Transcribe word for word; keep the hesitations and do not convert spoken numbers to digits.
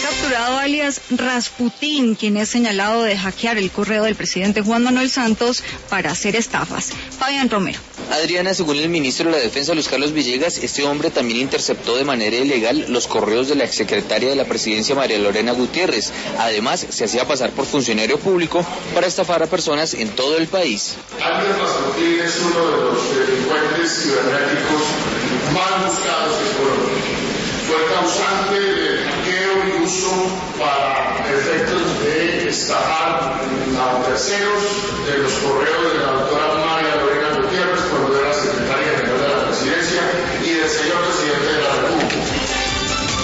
Capturado alias Rasputín, quien es señalado de hackear el correo del presidente Juan Manuel Santos para hacer estafas. Fabián Romero. Adriana, según el ministro de la Defensa, Luis Carlos Villegas, este hombre también interceptó de manera ilegal los correos de la exsecretaria de la Presidencia, María Lorena Gutiérrez. Además, se hacía pasar por funcionario público para estafar a personas en todo el país. Alias Rasputín es uno de los delincuentes cibernéticos más buscados en Colombia. Fue causante de hackeo y uso para efectos de estafar a terceros de los correos de la